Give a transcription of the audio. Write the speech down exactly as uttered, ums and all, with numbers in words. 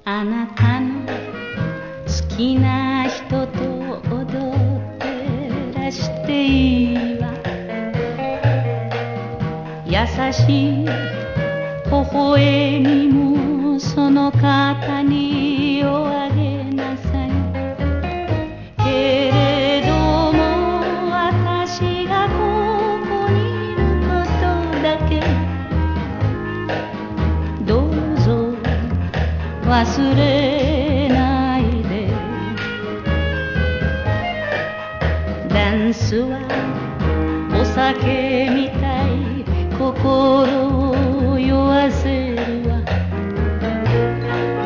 あなたの好きな人と踊ってらしていいわ。優しい微笑みもその方におあげなさい。けれども私がここにいることだけどうぞ忘れないで。ダンスはお酒